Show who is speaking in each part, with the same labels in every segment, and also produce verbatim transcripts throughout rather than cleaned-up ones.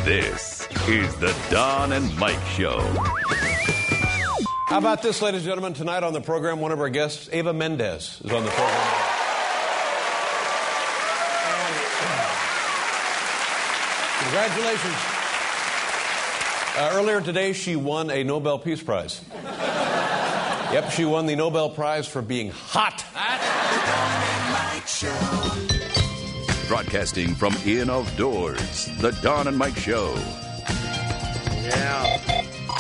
Speaker 1: This is the Don and Mike Show.
Speaker 2: How about this, ladies and gentlemen? Tonight on the program, one of our guests, Eva Mendes, is on the program. Congratulations. Uh, earlier today, she won a Nobel Peace Prize. Yep, she won the Nobel Prize for being hot.
Speaker 1: Broadcasting from in of doors, the Don and Mike Show.
Speaker 3: Yeah.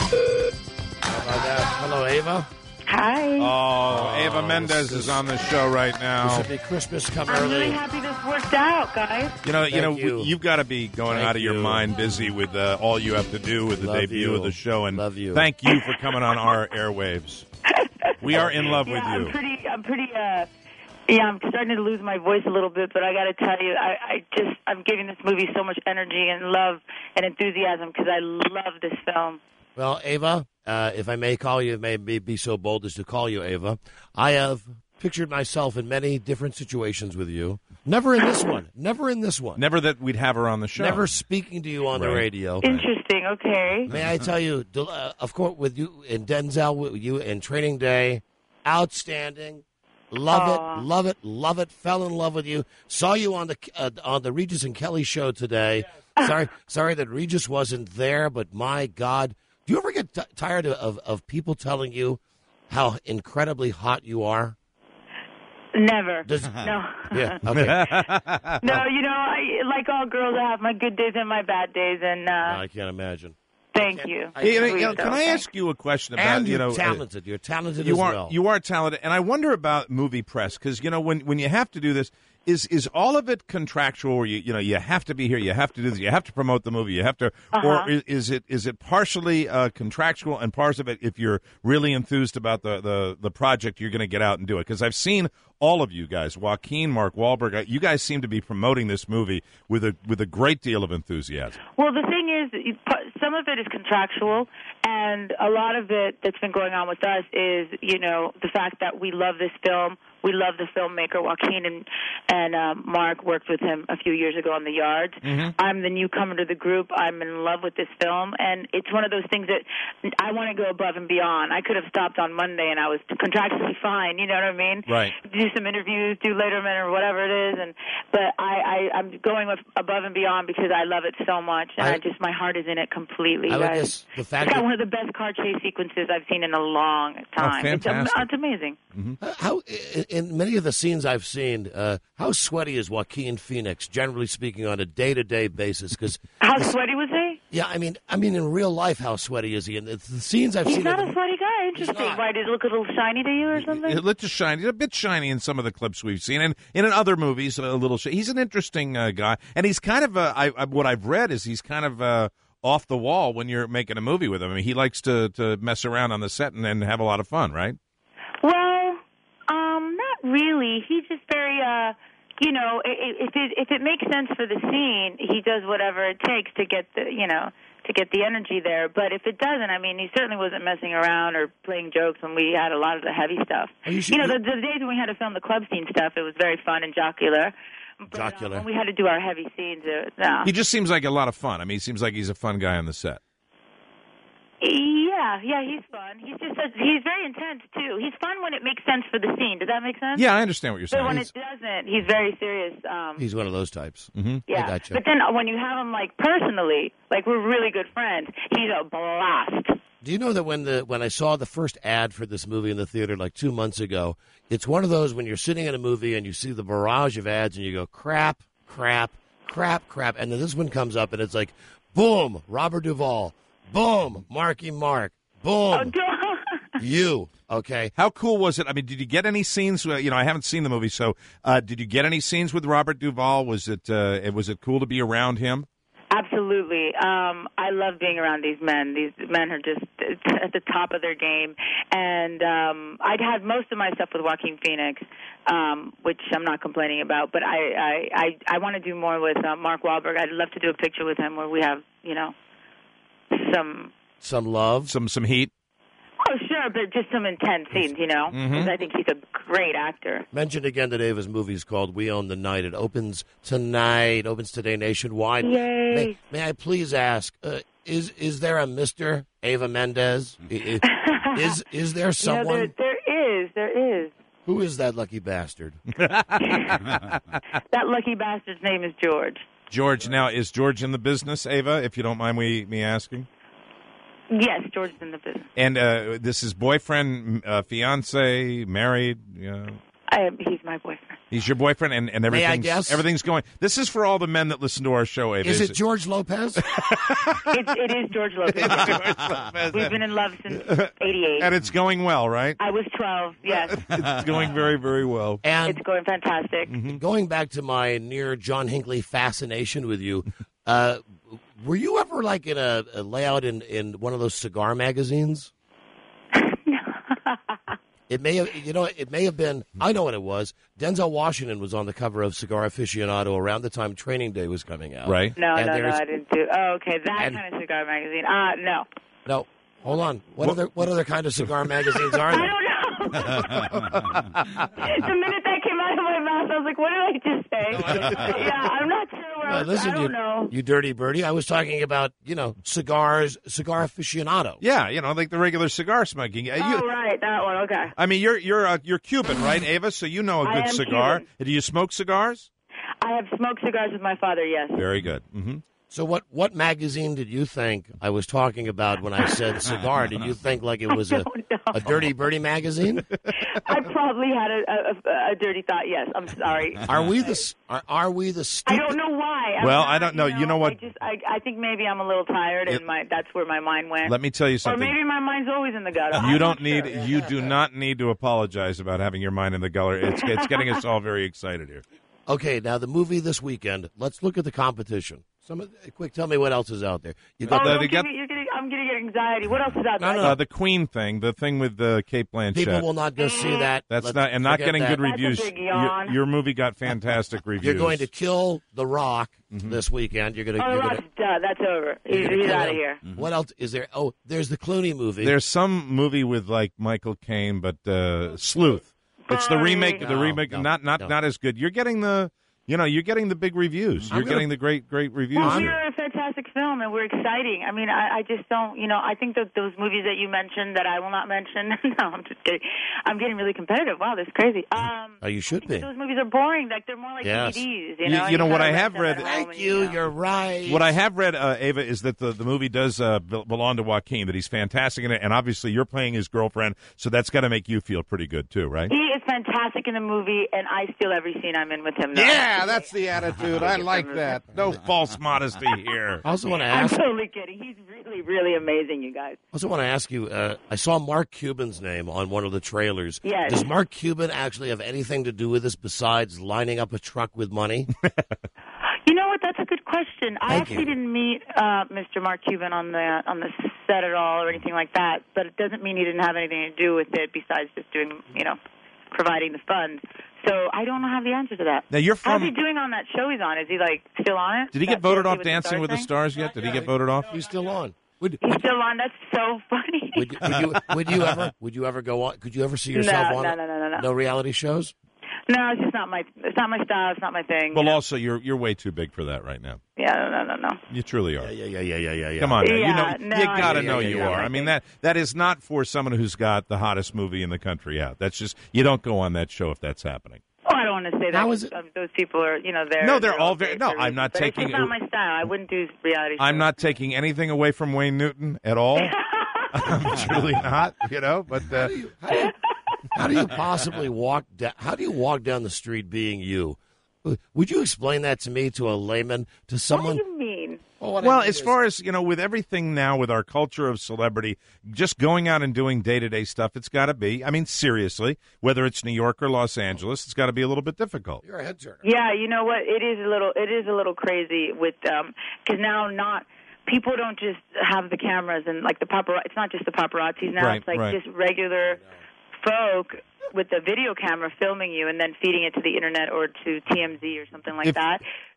Speaker 3: How about that? Hello, Ava.
Speaker 4: Hi.
Speaker 5: Oh, Eva Mendes is on the show right
Speaker 3: This
Speaker 5: now.
Speaker 3: should be Christmas come
Speaker 4: I'm
Speaker 3: early.
Speaker 4: really happy this worked out, guys.
Speaker 5: You know, you
Speaker 3: Thank
Speaker 5: know,
Speaker 3: you.
Speaker 5: you've got to be going
Speaker 3: Thank
Speaker 5: out of your
Speaker 3: you.
Speaker 5: mind busy with uh, all you have to do with the
Speaker 3: Love
Speaker 5: debut
Speaker 3: you.
Speaker 5: of the show, and
Speaker 3: Love you.
Speaker 5: thank you for coming on our airwaves. We are in love
Speaker 4: Yeah,
Speaker 5: with
Speaker 4: I'm
Speaker 5: you.
Speaker 4: pretty. I'm pretty. Uh, yeah, I'm starting to lose my voice a little bit, but I got to tell you, I, I just I'm giving this movie so much energy and love and enthusiasm because I love this film.
Speaker 3: Well, Ava, uh, if I may call you, may be be so bold as to call you Ava, I have pictured myself in many different situations with you. Never in this one. Never in this one.
Speaker 5: Never that we'd have her on the show.
Speaker 3: Never speaking to you on the
Speaker 5: Right.
Speaker 3: radio.
Speaker 4: Interesting. Okay.
Speaker 3: May I tell you, del- uh, of course, with you and Denzel, with you in Training Day, outstanding. Love
Speaker 4: Aw.
Speaker 3: it, love it, love it. Fell in love with you. Saw you on the uh, on the Regis and Kelly show today. Sorry, sorry that Regis wasn't there, but my God, do you ever get t- tired of, of of people telling you how incredibly hot you are?
Speaker 4: Never.
Speaker 3: Does-
Speaker 4: no.
Speaker 3: Yeah. Okay.
Speaker 4: No. You know, I like all girls. I have my good days and my bad days, and uh,
Speaker 3: I can't imagine.
Speaker 4: thank you.
Speaker 3: I-
Speaker 5: Hey, you know,
Speaker 4: Sweet,
Speaker 5: you know, can
Speaker 4: though.
Speaker 5: I
Speaker 4: Thanks.
Speaker 5: ask you a question about
Speaker 3: And
Speaker 5: you
Speaker 3: you're
Speaker 5: know? uh,
Speaker 3: talented. You're talented
Speaker 5: You
Speaker 3: as
Speaker 5: are
Speaker 3: well.
Speaker 5: you are talented, and I wonder about movie press because you know when, when you have to do this, is is all of it contractual? Where you you know you have to be here, you have to do this, you have to promote the movie, you have to,
Speaker 4: Uh-huh.
Speaker 5: or is, is it is it partially uh, contractual and parts of it if you're really enthused about the the, the project, you're going to get out and do it? Because I've seen all of you guys, Joaquin, Mark Wahlberg, uh, you guys seem to be promoting this movie with a with a great deal of enthusiasm.
Speaker 4: Well, the thing is, some of it is contractual, and a lot of it that's been going on with us is, you know, the fact that we love this film. We love the filmmaker Joaquin, and and um, Mark worked with him a few years ago on The Yards.
Speaker 5: Mm-hmm.
Speaker 4: I'm the newcomer to the group. I'm in love with this film, and it's one of those things that I want to go above and beyond. I could have stopped on Monday, and I was contractually fine. You know what I mean?
Speaker 5: Right.
Speaker 4: Do some interviews, do Letterman or whatever it is, and but I, I I'm going with above and beyond because I love it so much, and
Speaker 3: I-
Speaker 4: I, just my heart is in it completely.
Speaker 3: I would
Speaker 4: guys.
Speaker 3: guess the fact
Speaker 4: It's got
Speaker 3: that-
Speaker 4: one of the best car chase sequences I've seen in a long time. It's, am-
Speaker 5: fantastic.
Speaker 4: it's amazing.
Speaker 3: Uh, How in, in many of the scenes I've seen, uh, how sweaty is Joaquin Phoenix, generally speaking, on a day-to-day basis? Because
Speaker 4: How sweaty was he?
Speaker 3: yeah, I mean, I mean, in real life, how sweaty is he? And it's the scenes I've
Speaker 4: He's
Speaker 3: seen.
Speaker 4: not
Speaker 3: of
Speaker 4: a
Speaker 3: him-
Speaker 4: sweaty guy. Interesting.
Speaker 3: not.
Speaker 4: Why, did it look a little shiny to you or something?
Speaker 5: It looked shiny, a bit shiny in some of the clips we've seen, and, and in other movies, a little. Sh- he's an interesting uh, guy, and he's kind of. Uh, I, I, what I've read is he's kind of uh, off the wall when you're making a movie with him. I mean, he likes to, to mess around on the set and, and have a lot of fun, right?
Speaker 4: Well, um, not really. He's just very, uh, you know, i- i- if it if it makes sense for the scene, he does whatever it takes to get the, you know, to get the energy there. But if it doesn't, I mean, he certainly wasn't messing around or playing jokes when we had a lot of the heavy stuff.
Speaker 3: Are you
Speaker 4: You,
Speaker 3: sure-
Speaker 4: know, the, the days when we had to film the club scene stuff, it was very fun and jocular. But, uh,
Speaker 3: Jocular.
Speaker 4: when we had to do our heavy scenes, uh, no.
Speaker 5: He just seems like a lot of fun. I mean, he seems like he's a fun guy on the set.
Speaker 4: Yeah, yeah, he's fun. He's just a, he's very intense too. He's fun when it makes sense for the scene. Does that make sense?
Speaker 5: Yeah, I understand what you're
Speaker 4: But
Speaker 5: saying.
Speaker 4: when
Speaker 5: He's-
Speaker 4: it doesn't, he's very serious. Um,
Speaker 3: He's one of those types.
Speaker 5: Mhm.
Speaker 4: yeah,
Speaker 3: I gotcha.
Speaker 4: but then when you have him like personally, like we're really good friends, he's a blast.
Speaker 3: Do you know that when the when I saw the first ad for this movie in the theater like two months ago, it's one of those when you're sitting in a movie and you see the barrage of ads and you go crap, crap, crap, crap, and then this one comes up and it's like, boom, Robert Duvall, boom, Marky Mark,
Speaker 4: Oh,
Speaker 3: boom, you. Okay.
Speaker 5: How cool was it? I mean, did you get any scenes? uh, You know, I haven't seen the movie, so uh, did you get any scenes with Robert Duvall? Was it uh, it- was it cool to be around him?
Speaker 4: Absolutely. Um, I love being around these men. These men are just at the top of their game. And um, I'd had most of my stuff with Joaquin Phoenix, um, which I'm not complaining about. But I I, I, I want to do more with uh, Mark Wahlberg. I'd love to do a picture with him where we have, you know, some...
Speaker 3: Some love.
Speaker 5: Some some heat.
Speaker 4: Oh, sure. sure, but just some intense scenes, you know.
Speaker 5: Mm-hmm.
Speaker 4: 'Cause I think he's a great actor.
Speaker 3: Mentioned again that Ava's movie is called We Own the Night. It opens tonight, opens today nationwide.
Speaker 4: Yay.
Speaker 3: May, may I please ask, uh, is is there a Mister Ava Mendez? I- I- Is is there someone?
Speaker 4: You know, there, there is, there is.
Speaker 3: Who is that lucky bastard?
Speaker 4: That lucky bastard's name is George.
Speaker 5: George, now, is George in the business, Ava, if you don't mind me, me asking?
Speaker 4: Yes, George is in the business.
Speaker 5: And uh, this is boyfriend, uh, fiance, married? You know?
Speaker 4: I am, he's my boyfriend.
Speaker 5: He's your boyfriend, and, and
Speaker 3: May I
Speaker 5: everything's,
Speaker 3: guess?
Speaker 5: everything's going. This is for all the men that listen to our show, Ava.
Speaker 3: Is it George Lopez?
Speaker 4: It, it is George Lopez. We've been in love since eighty-eight.
Speaker 5: And it's going well, right?
Speaker 4: I was twelve, yes.
Speaker 5: It's going very, very well.
Speaker 3: And
Speaker 4: It's going fantastic.
Speaker 3: going back to my near John Hinckley fascination with you, uh, were you ever like in a, a layout in, in one of those cigar magazines? It may have, you know, it may have been. I know what it was. Denzel Washington was on the cover of Cigar Aficionado around the time Training Day was coming out.
Speaker 5: Right.
Speaker 4: No,
Speaker 3: And
Speaker 4: no, no,
Speaker 3: there's-
Speaker 4: I didn't do. Oh, okay, that
Speaker 3: and-
Speaker 4: kind of cigar magazine. Uh, no.
Speaker 3: No, hold on. What other what other kind of cigar magazines are
Speaker 4: I
Speaker 3: there?
Speaker 4: don't know. The minute that came out of my mouth, I was like, what did I just say? Yeah, I'm not sure where I
Speaker 3: Uh,
Speaker 4: was.
Speaker 3: listen,
Speaker 4: I don't
Speaker 3: you,
Speaker 4: know.
Speaker 3: you dirty birdie. I was talking about, you know, cigars, Cigar Aficionado.
Speaker 5: Yeah, you know, like the regular cigar smoking. Uh, you-
Speaker 4: Oh, right, that one, okay.
Speaker 5: I mean, you're you're uh, you're Cuban, right, Ava? So you know a
Speaker 4: I
Speaker 5: good
Speaker 4: am
Speaker 5: cigar.
Speaker 4: Cuban.
Speaker 5: Do you smoke cigars?
Speaker 4: I have smoked cigars with my father, yes.
Speaker 5: Very good. Mm-hmm.
Speaker 3: So what what magazine did you think I was talking about when I said cigar? Did you think like it was a,
Speaker 4: don't know.
Speaker 3: a dirty birdie magazine?
Speaker 4: I probably had a, a, a dirty thought, yes. I'm sorry.
Speaker 3: Are we the s- are, are we the
Speaker 4: I
Speaker 3: stupid?
Speaker 4: don't know why. I'm
Speaker 5: Well,
Speaker 4: not,
Speaker 5: I don't know. You know what?
Speaker 4: I just, I, I think maybe I'm a little tired,
Speaker 5: It-
Speaker 4: and my that's where my mind went.
Speaker 5: Let me tell you
Speaker 4: or
Speaker 5: something.
Speaker 4: maybe my mind's always in the gutter.
Speaker 5: You
Speaker 4: I'm
Speaker 5: don't
Speaker 4: not
Speaker 5: need.
Speaker 4: sure.
Speaker 5: You do not need to apologize about having your mind in the gutter. It's it's getting us all very excited here.
Speaker 3: Okay, now the movie this weekend. Let's look at the competition. Some of, quick, tell me what else is out there. You
Speaker 4: Oh,
Speaker 3: got
Speaker 5: Uh,
Speaker 4: don't
Speaker 5: they
Speaker 4: give
Speaker 5: got-
Speaker 4: me, you're getting, I'm going to get anxiety. What else is out there?
Speaker 3: No, no,
Speaker 5: Uh, the Queen thing, the thing with the Kate Blanchett.
Speaker 3: people will not go see that.
Speaker 5: That's
Speaker 3: Let's
Speaker 5: not and not
Speaker 3: forget
Speaker 5: getting
Speaker 3: that.
Speaker 5: good
Speaker 4: That's a
Speaker 5: reviews.
Speaker 4: big
Speaker 5: Your,
Speaker 4: yawn.
Speaker 5: your movie got fantastic reviews.
Speaker 3: You're going to kill The Rock
Speaker 5: Mm-hmm.
Speaker 3: this weekend. You're going to.
Speaker 4: Oh,
Speaker 3: you're
Speaker 4: that's,
Speaker 3: gonna,
Speaker 4: duh, that's over. He's,
Speaker 3: you're gonna
Speaker 4: he's
Speaker 3: kill
Speaker 4: out of
Speaker 3: him.
Speaker 4: here.
Speaker 3: What else is there? Oh, there's the Clooney movie.
Speaker 5: There's some movie with like Michael Caine, but uh, Sleuth. It's the remake. The
Speaker 3: No,
Speaker 5: remake,
Speaker 3: no,
Speaker 5: not not
Speaker 3: no.
Speaker 5: not as good. You're getting the, you know, you're getting the big reviews. You're
Speaker 3: gonna-
Speaker 5: getting the great great reviews.
Speaker 4: Well,
Speaker 5: here.
Speaker 4: we're a fantastic film, and we're exciting. I mean, I, I just don't, you know, I think that those movies that you mentioned that I will not mention, no, I'm just kidding. I'm getting really competitive. Wow, that's crazy. Um,
Speaker 3: Oh, you should
Speaker 4: I think
Speaker 3: be.
Speaker 4: that those movies are boring. Like, they're more like
Speaker 3: Yes.
Speaker 4: D V Ds, you
Speaker 5: You-
Speaker 4: know?
Speaker 5: you know what
Speaker 4: gotta
Speaker 5: I have
Speaker 4: rent them
Speaker 5: read-
Speaker 4: at home
Speaker 3: Thank
Speaker 4: and,
Speaker 3: you.
Speaker 4: know.
Speaker 3: You're right.
Speaker 5: What I have read, uh, Ava, is that the, the movie does uh, be- belong to Joaquin, that he's fantastic in it, and obviously you're playing his girlfriend, so that's got to make you feel pretty good too, right?
Speaker 4: He is fantastic in the movie, and I steal every scene I'm in with him. Though.
Speaker 5: Yeah, that's the attitude. I like that. No false modesty here.
Speaker 3: I also want to
Speaker 4: I'm
Speaker 3: ask.
Speaker 4: totally kidding. He's really, really amazing, you guys.
Speaker 3: I also want to ask you. Uh, I saw Mark Cuban's name on one of the trailers.
Speaker 4: Yes.
Speaker 3: Does Mark Cuban actually have anything to do with this besides lining up a truck with money?
Speaker 4: You know what? That's a good question. I
Speaker 3: Thank
Speaker 4: actually
Speaker 3: you.
Speaker 4: didn't meet uh, Mister Mark Cuban on the on the set at all or anything like that. But it doesn't mean he didn't have anything to do with it besides just doing, you know, providing the funds. So I don't have the answer to that.
Speaker 5: Now you're
Speaker 4: How's he
Speaker 5: from.
Speaker 4: doing on that show he's on? Is he like still on it?
Speaker 5: Did he
Speaker 4: That
Speaker 5: get voted
Speaker 4: Dancing
Speaker 5: off Dancing with the
Speaker 4: thing?
Speaker 5: Stars yet? Did he get voted off?
Speaker 3: He's still on. Would,
Speaker 4: He's
Speaker 3: would,
Speaker 4: still on. That's so funny.
Speaker 3: would, you, would, you, would you ever? Would you ever go on? Could you ever see yourself
Speaker 4: No,
Speaker 3: on
Speaker 4: no,
Speaker 3: it?
Speaker 4: no, no, no, no.
Speaker 3: No reality shows.
Speaker 4: No, it's just not my. It's not my style. It's not my thing.
Speaker 5: Well,
Speaker 4: you know?
Speaker 5: also you're you're way too big for that right now.
Speaker 4: yeah, no, no, no, no.
Speaker 5: You truly are.
Speaker 3: Yeah, yeah, yeah, yeah, yeah, yeah.
Speaker 5: Come on, now.
Speaker 4: Yeah,
Speaker 5: you know
Speaker 4: no,
Speaker 5: you
Speaker 4: I
Speaker 5: got to
Speaker 4: get
Speaker 5: know
Speaker 3: it.
Speaker 5: you
Speaker 3: Yeah,
Speaker 5: are.
Speaker 3: yeah,
Speaker 5: I mean that that is not for someone who's got the hottest movie in the country out. That's just you don't go on that show if that's happening.
Speaker 4: Oh, I don't want to say that.
Speaker 3: How is it-
Speaker 4: Um, those people are, you know, they're
Speaker 5: No, they're
Speaker 4: they're
Speaker 5: all
Speaker 4: okay
Speaker 5: very- no,
Speaker 4: for
Speaker 5: I'm not
Speaker 4: reasons, but
Speaker 5: taking-
Speaker 4: It's just not my style. I wouldn't do reality.
Speaker 5: I'm
Speaker 4: shows.
Speaker 5: not taking anything away from Wayne Newton at all. I'm truly not, you know. But uh,
Speaker 3: How do you, how do you possibly walk down? How do you walk down the street being you? Would you explain that to me, to a layman, to someone?
Speaker 4: What do you mean?
Speaker 3: Oh, what I
Speaker 5: well,
Speaker 3: mean
Speaker 5: as
Speaker 3: is-
Speaker 5: far as you know, with everything now, with our culture of celebrity, just going out and doing day to day stuff, it's got to be. I mean, seriously, whether it's New York or Los Angeles, it's got to be a little bit difficult.
Speaker 3: you're a head turner.
Speaker 4: Yeah, you know what? It is a little. It is a little crazy with um because now not. People don't just have the cameras and like the paparazzi. It's not just the paparazzis now.
Speaker 5: Right,
Speaker 4: it's like
Speaker 5: right.
Speaker 4: just regular folk with the video camera filming you and then feeding it to the internet or to T M Z or something like
Speaker 5: If-
Speaker 4: that.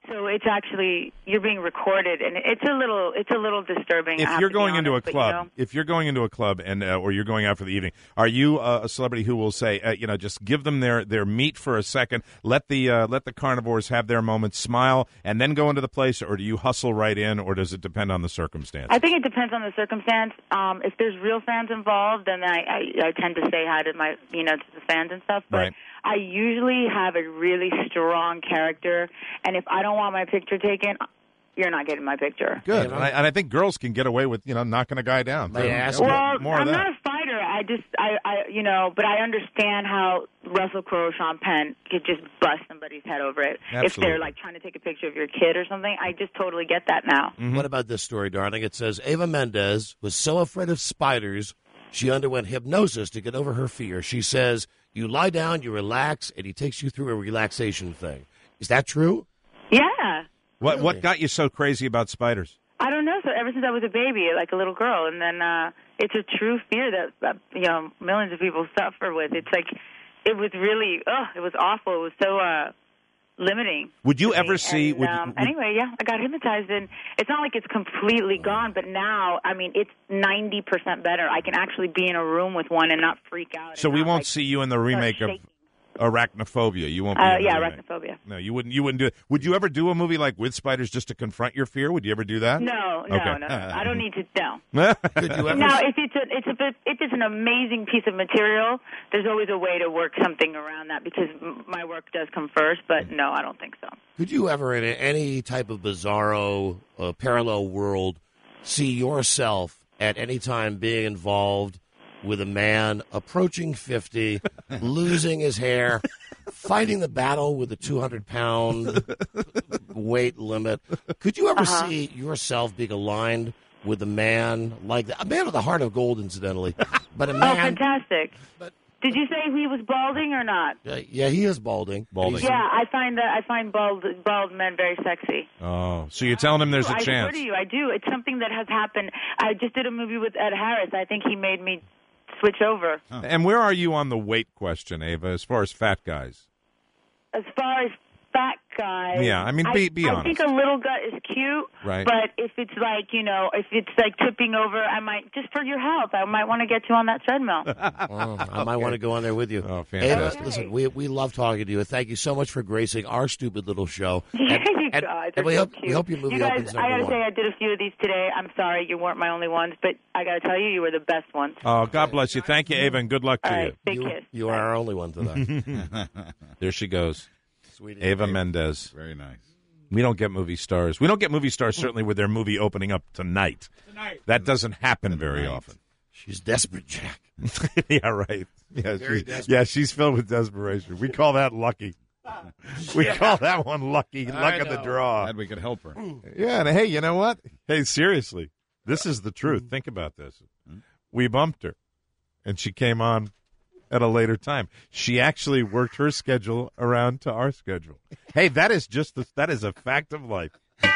Speaker 4: So it's actually you're being recorded, and it's a little it's a little disturbing.
Speaker 5: If
Speaker 4: I have
Speaker 5: you're
Speaker 4: to be
Speaker 5: going into a
Speaker 4: honest, but,
Speaker 5: club,
Speaker 4: you know,
Speaker 5: if you're going into a club and uh, or you're going out for the evening, are you uh, a celebrity who will say, uh, you know, just give them their, their meat for a second, let the uh, let the carnivores have their moment, smile, and then go into the place, or do you hustle right in, or does it depend on the circumstance?
Speaker 4: I think it depends on the circumstance. Um, if there's real fans involved, then I, I, I tend to say hi to my, you know, to the fans and stuff. But
Speaker 5: Right.
Speaker 4: I usually have a really strong character, and if I don't want my picture taken, you're not getting my picture.
Speaker 5: Good, and I, and I think girls can get away with, you know, knocking a guy down.
Speaker 3: May I ask
Speaker 5: More-
Speaker 4: Well,
Speaker 5: more of
Speaker 4: I'm
Speaker 5: that.
Speaker 4: not a fighter. I just, I, I, you know, but I understand how Russell Crowe, Sean Penn could just bust somebody's head over it if
Speaker 5: Absolutely.
Speaker 4: they're like trying to take a picture of your kid or something. I just totally get that now.
Speaker 5: Mm-hmm.
Speaker 3: What about this story, darling? It says Eva Mendes was so afraid of spiders, she underwent hypnosis to get over her fear. She says, you lie down, you relax, and he takes you through a relaxation thing. Is that true?
Speaker 4: Yeah.
Speaker 5: What
Speaker 3: Really?
Speaker 5: what got you so crazy about spiders?
Speaker 4: I don't know. So ever since I was a baby, like a little girl, and then uh, it's a true fear that, that you know millions of people suffer with. It's like it was really, oh, it was awful. It was so uh, limiting.
Speaker 5: Would you
Speaker 4: to
Speaker 5: ever
Speaker 4: me.
Speaker 5: see?
Speaker 4: And,
Speaker 5: Would,
Speaker 4: um,
Speaker 5: would-
Speaker 4: anyway, yeah, I got hypnotized, and it's not like it's completely gone, but now, I mean, it's ninety percent better. I can actually be in a room with one and not freak out.
Speaker 5: so
Speaker 4: and
Speaker 5: we
Speaker 4: not,
Speaker 5: won't
Speaker 4: like,
Speaker 5: see you in the
Speaker 4: start
Speaker 5: remake of
Speaker 4: shaking.
Speaker 5: Arachnophobia. You won't. Be
Speaker 4: Uh,
Speaker 5: in the
Speaker 4: yeah,
Speaker 5: remake.
Speaker 4: arachnophobia.
Speaker 5: No, you wouldn't. You wouldn't do it. Would you ever do a movie like With Spiders just to confront your fear? Would you ever do that?
Speaker 4: No, no,
Speaker 5: Okay.
Speaker 4: no, no. I don't need to. No.
Speaker 3: Could you ever?
Speaker 4: Now, if it's a, it's a, if it's an amazing piece of material, there's always a way to work something around that because m- my work does come first. But no, I don't think so.
Speaker 3: Could you ever, in any type of bizarro uh, parallel world, see yourself at any time being involved with a man approaching fifty, losing his hair, fighting the battle with a two hundred pound weight limit? Could you ever
Speaker 4: Uh-huh.
Speaker 3: see yourself being aligned with a man like that? A man with a heart of gold, incidentally, but a
Speaker 4: Oh,
Speaker 3: man.
Speaker 4: fantastic!
Speaker 3: But-
Speaker 4: Did you say he was balding or not?
Speaker 3: Uh, yeah, he is balding.
Speaker 5: Balding.
Speaker 3: He's-
Speaker 4: Yeah, I find that I find bald bald men very sexy.
Speaker 5: Oh, so you're telling him there's a
Speaker 4: I swear
Speaker 5: chance?
Speaker 4: to you, I do. It's something that has happened. I just did a movie with Ed Harris. I think he made me switch over.
Speaker 5: And where are you on the weight question, Ava? As far as fat guys?
Speaker 4: As far as fat guys,
Speaker 5: Yeah, I mean, be- be
Speaker 4: I, I
Speaker 5: honest.
Speaker 4: think a little gut is cute,
Speaker 5: Right.
Speaker 4: But if it's like you know, if it's like tipping over, I might just for your health, I might want to get you on that treadmill.
Speaker 3: Oh, I might want to go on there with you.
Speaker 5: Oh,
Speaker 3: Ava,
Speaker 5: fantastic.
Speaker 3: listen, we we love talking to you. Thank you so much for gracing our stupid little show.
Speaker 4: you
Speaker 3: And- and-
Speaker 4: guys
Speaker 3: and
Speaker 4: are
Speaker 3: we
Speaker 4: so
Speaker 3: hope
Speaker 4: cute.
Speaker 3: we hope your movie
Speaker 4: you guys,
Speaker 3: opens
Speaker 4: I
Speaker 3: number
Speaker 4: gotta
Speaker 3: one.
Speaker 4: say, I did a few of these today. I'm sorry you weren't my only ones, but I gotta tell you, you were the best ones.
Speaker 5: Oh, God bless you. Thank you, Ava, and good luck to
Speaker 4: All
Speaker 5: you.
Speaker 4: right, big
Speaker 3: you,
Speaker 4: kiss.
Speaker 3: you are our only one today.
Speaker 5: There she goes,
Speaker 3: Sweetie.
Speaker 5: Ava Mendes.
Speaker 6: Very nice.
Speaker 5: We don't get movie stars. We don't get movie stars certainly with their movie opening up tonight. Tonight. That doesn't happen very often.
Speaker 3: She's desperate, Jack.
Speaker 5: Yeah, right. Yeah,
Speaker 3: Very
Speaker 5: she-
Speaker 3: desperate.
Speaker 5: yeah, she's filled with desperation. We call that lucky. We call that one lucky. Luck of the
Speaker 3: know.
Speaker 5: draw.
Speaker 6: Glad we could help her.
Speaker 5: Yeah, and hey, you know what? Hey, seriously, this is the truth. Think about this. We bumped her, and she came on at a later time. She actually worked her schedule around to our schedule. Hey, that is just the, that is a fact of life.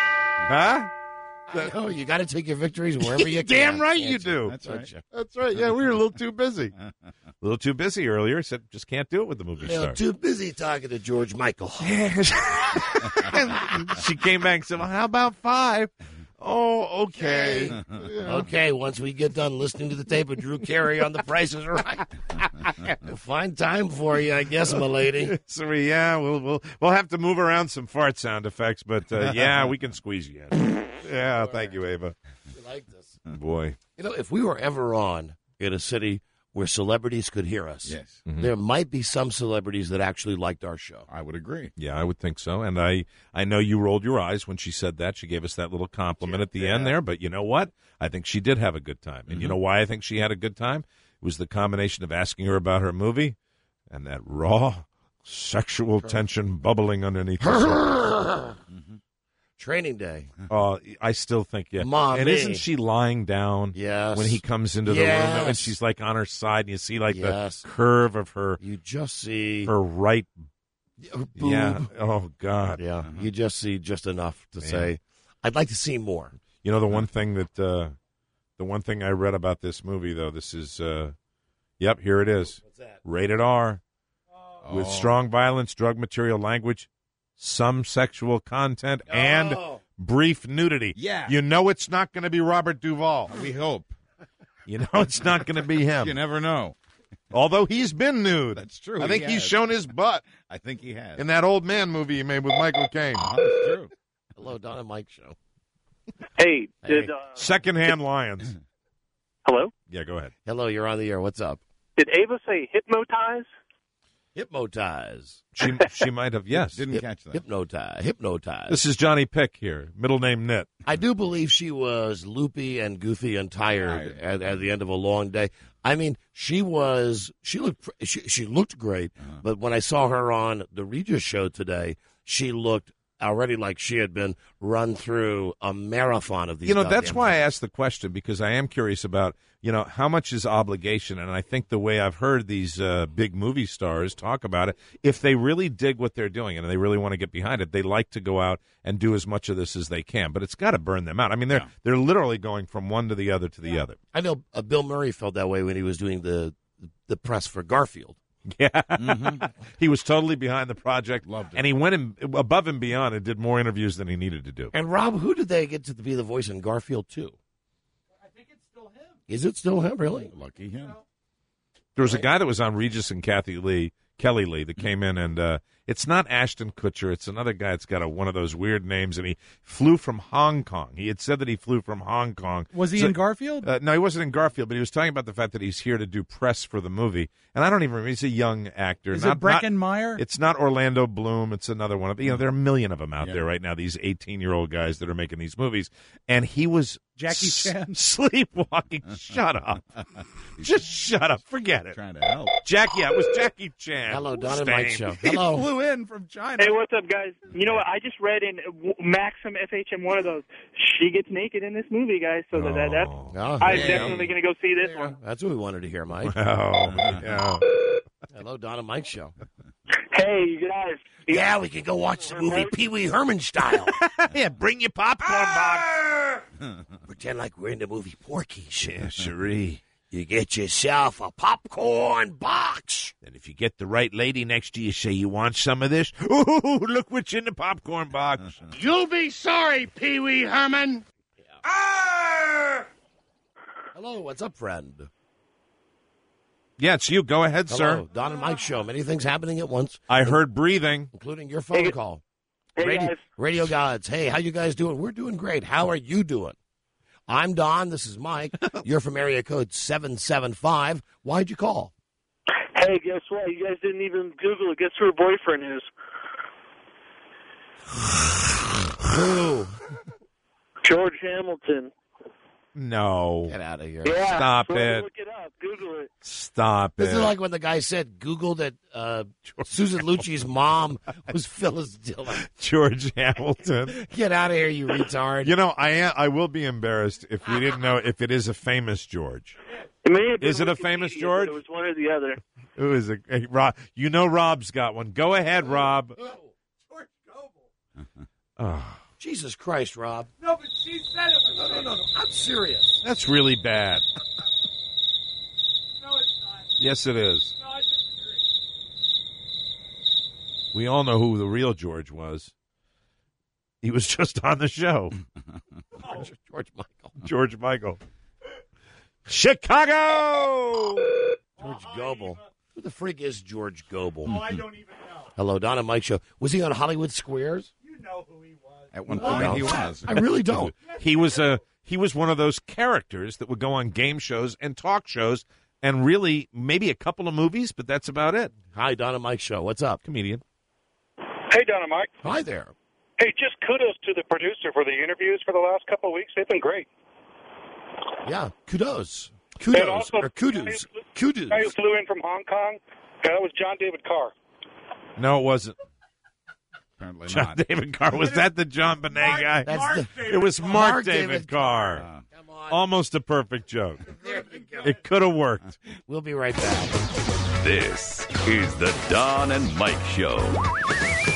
Speaker 5: Huh?
Speaker 3: Oh, you got to take your victories wherever you can.
Speaker 5: Damn right you
Speaker 3: Can't
Speaker 5: do.
Speaker 6: That's right.
Speaker 5: That's right. Yeah, we were a little too busy. A little too busy earlier. Said just can't do it with the movie
Speaker 3: You know,
Speaker 5: star.
Speaker 3: too busy talking to George Michael.
Speaker 5: She came back and said, well, how about five? Oh, okay.
Speaker 3: Okay, once we get done listening to the tape of Drew Carey on The Price is Right, we'll find time for you, I guess, my lady.
Speaker 5: So we, yeah, we'll we'll we'll have to move around some fart sound effects, but uh, yeah, we can squeeze you in. Yeah, thank you, Ava.
Speaker 3: You like this?
Speaker 5: Boy,
Speaker 3: You know, if we were ever on in a city where celebrities could hear us,
Speaker 6: Yes,
Speaker 3: there might be some celebrities that actually liked our show.
Speaker 6: I would agree.
Speaker 5: yeah, I would think so. And I I know you rolled your eyes when she said that. She gave us that little compliment at the end there. But you know what? I think she did have a good time. And you know why I think she had a good time? It was the combination of asking her about her movie and that raw sexual tension bubbling underneath the surface.
Speaker 3: Training Day.
Speaker 5: Uh, I still think, yeah.
Speaker 3: Mommy.
Speaker 5: And isn't she lying down
Speaker 3: Yes.
Speaker 5: when he comes into the room? And
Speaker 3: Yes.
Speaker 5: she's like on her side, and you see like
Speaker 3: Yes.
Speaker 5: the curve of her
Speaker 3: You just see
Speaker 5: her right.
Speaker 3: her boob.
Speaker 5: Yeah. Oh God.
Speaker 3: Yeah, you just see just enough to say, I'd like to see more.
Speaker 5: You know the one thing that uh, the one thing I read about this movie though. This is. Uh, yep. Here it is.
Speaker 3: What's that?
Speaker 5: Rated R. With
Speaker 6: Oh.
Speaker 5: strong violence, drug material, language, some sexual content and
Speaker 3: Oh.
Speaker 5: brief nudity.
Speaker 6: Yeah.
Speaker 5: You know it's not going to be Robert Duvall.
Speaker 6: We hope.
Speaker 5: You know it's not going to be him.
Speaker 6: You never know.
Speaker 5: Although he's been nude.
Speaker 6: That's true.
Speaker 5: I think
Speaker 6: He
Speaker 5: he's
Speaker 6: has.
Speaker 5: shown his butt
Speaker 6: I think he has.
Speaker 5: in that old man movie he made with Michael Caine.
Speaker 6: Uh-huh, that's true.
Speaker 3: Hello, Don and Mike show.
Speaker 7: Hey, did
Speaker 3: Hey.
Speaker 7: uh,
Speaker 5: Secondhand Lions.
Speaker 7: hello?
Speaker 5: Yeah, go ahead.
Speaker 3: Hello, you're on the air. What's up?
Speaker 7: Did Ava say hypnotize?
Speaker 3: Hypnotize.
Speaker 5: She she might have, yes.
Speaker 6: Didn't catch that.
Speaker 3: Hypnotize. Hypnotize.
Speaker 5: This is Johnny Pick here, middle name Nit.
Speaker 3: I do believe she was loopy and goofy and tired at, at the end of a long day. I mean, she was. She looked. She, she looked great,
Speaker 6: Uh-huh.
Speaker 3: but when I saw her on the Regis show today, she looked already like she had been run through a marathon of these.
Speaker 5: You know, that's
Speaker 3: goddamn
Speaker 5: why I
Speaker 3: things.
Speaker 5: asked the question, because I am curious about, you know, how much is obligation? And I think the way I've heard these uh, big movie stars talk about it, if they really dig what they're doing and they really want to get behind it, they like to go out and do as much of this as they can. But it's got to burn them out. I mean, they're
Speaker 6: Yeah.
Speaker 5: they're literally going from one to the other to the other.
Speaker 3: I know uh, Bill Murray felt that way when he was doing the the press for Garfield.
Speaker 5: Yeah, he was totally behind the project,
Speaker 6: Loved it.
Speaker 5: and he went in, above and beyond and did more interviews than he needed to do.
Speaker 3: And Rob, who did they get to be the voice in Garfield two? I think it's still him. Is it still him? Really?
Speaker 6: Lucky him.
Speaker 5: There was a guy that was on Regis and Kathy Lee, Kelly Lee, that came in, and uh, it's not Ashton Kutcher. It's another guy that's got a, one of those weird names, and he flew from Hong Kong. He had said that he flew from Hong Kong.
Speaker 8: Was he
Speaker 5: So-
Speaker 8: in Garfield?
Speaker 5: Uh, no, he wasn't in Garfield, but he was talking about the fact that he's here to do press for the movie. And I don't even remember. He's a young actor.
Speaker 8: Is
Speaker 5: not,
Speaker 8: it Breckin Meyer?
Speaker 5: It's not Orlando Bloom. It's another one of you know. There are a million of them out
Speaker 6: Yeah.
Speaker 5: there right now. These eighteen-year-old guys that are making these movies, and he was
Speaker 8: Jackie
Speaker 5: s-
Speaker 8: Chan?
Speaker 5: sleepwalking. Shut up. Just shut up. Forget it.
Speaker 6: Trying to help.
Speaker 5: Jackie, yeah, it was Jackie Chan.
Speaker 3: Hello, Don and Mike
Speaker 5: Staying.
Speaker 3: show.
Speaker 8: He
Speaker 3: Hello.
Speaker 8: flew in from China.
Speaker 7: Hey, what's up, guys? You know what? I just read in W- Maxim F H M one of those. She gets naked in this movie, guys. So that, that that's.
Speaker 5: Oh,
Speaker 3: Oh,
Speaker 7: I'm
Speaker 3: yeah.
Speaker 7: definitely going to go see this one.
Speaker 3: That's what we wanted to hear, Mike.
Speaker 5: oh, yeah.
Speaker 3: Hello, Don and Mike show.
Speaker 7: Hey, you guys.
Speaker 3: Yeah, we can go watch the movie Pee Wee Herman style.
Speaker 5: yeah, bring your popcorn box.
Speaker 3: Pretend like we're in the movie Porky.
Speaker 5: Yeah, cherie.
Speaker 3: You get yourself a popcorn box.
Speaker 5: And if you get the right lady next to you, say you want some of this. Ooh, look what's in the popcorn box.
Speaker 3: You'll be sorry, Pee Wee Herman. Hello, what's up, friend?
Speaker 5: Yeah, it's you. Go ahead,
Speaker 3: Hello,
Speaker 5: sir.
Speaker 3: Don and Mike show. Many things happening at once,
Speaker 5: I heard breathing.
Speaker 3: including your phone
Speaker 7: Hey,
Speaker 3: call.
Speaker 7: Hey,
Speaker 3: Radio,
Speaker 7: guys.
Speaker 3: Radio Gods. Hey, how you guys doing? We're doing great. How are you doing? I'm Don. This is Mike. You're from area code seven seven five. Why'd you call?
Speaker 7: Hey, guess what? You guys didn't even Google it. Guess who her boyfriend is?
Speaker 3: Who?
Speaker 7: George Hamilton.
Speaker 5: No.
Speaker 3: Get out of here.
Speaker 7: Yeah.
Speaker 5: Stop
Speaker 7: so
Speaker 5: it.
Speaker 7: Look it up. Google it.
Speaker 5: Stop
Speaker 3: This
Speaker 5: it.
Speaker 3: is like when the guy said Google that uh, Susan Lucci's mom was Phyllis Diller.
Speaker 5: George Hamilton.
Speaker 3: Get out of here, you retard.
Speaker 5: You know, I am, I will be embarrassed if we didn't know if it is a famous George.
Speaker 7: It may have been
Speaker 5: Is it a
Speaker 7: Wikipedia,
Speaker 5: famous
Speaker 7: but
Speaker 5: George?
Speaker 7: It was one or the other.
Speaker 5: Who is it? Hey, Rob, you know Rob's got one. Go ahead, Rob.
Speaker 3: George Goebel.
Speaker 5: Oh,
Speaker 3: Jesus Christ, Rob. No, but she said it was. No, no, no, no. I'm serious.
Speaker 5: that's really bad.
Speaker 8: No, it's not.
Speaker 5: Yes, it is.
Speaker 8: No, I disagree.
Speaker 5: We all know who the real George was. He was just on the show.
Speaker 3: George Michael.
Speaker 5: George Michael. Chicago!
Speaker 3: George Goebel. Who the freak is George Goebel?
Speaker 8: Oh, I don't even know.
Speaker 3: Hello, Don and Mike show. Was he on Hollywood Squares?
Speaker 8: You know who he was.
Speaker 6: At one point, he was.
Speaker 3: I really don't.
Speaker 5: He was a he was one of those characters that would go on game shows and talk shows and really maybe a couple of movies, but that's about it.
Speaker 3: Hi, Don and Mike show. What's up?
Speaker 5: Comedian.
Speaker 9: Hey, Don and Mike.
Speaker 3: Hi there.
Speaker 9: Hey, just kudos to the producer for the interviews for the last couple of weeks. They've been great.
Speaker 3: Yeah, kudos.
Speaker 9: And
Speaker 3: Kudos.
Speaker 9: also,
Speaker 3: Or kudos. Kudos.
Speaker 9: guy who flew in from Hong Kong, yeah, that was John David Carr.
Speaker 5: No, it wasn't.
Speaker 6: Apparently
Speaker 5: John
Speaker 6: not.
Speaker 5: David Carr. Was that the John Bonet guy?
Speaker 3: That's the,
Speaker 5: It was Mark,
Speaker 3: Mark
Speaker 5: David,
Speaker 3: David
Speaker 5: Carr.
Speaker 6: Uh,
Speaker 3: come on.
Speaker 5: Almost a perfect joke.
Speaker 3: There you go.
Speaker 5: It could have worked.
Speaker 3: We'll be right back.
Speaker 1: This is the Don and Mike Show.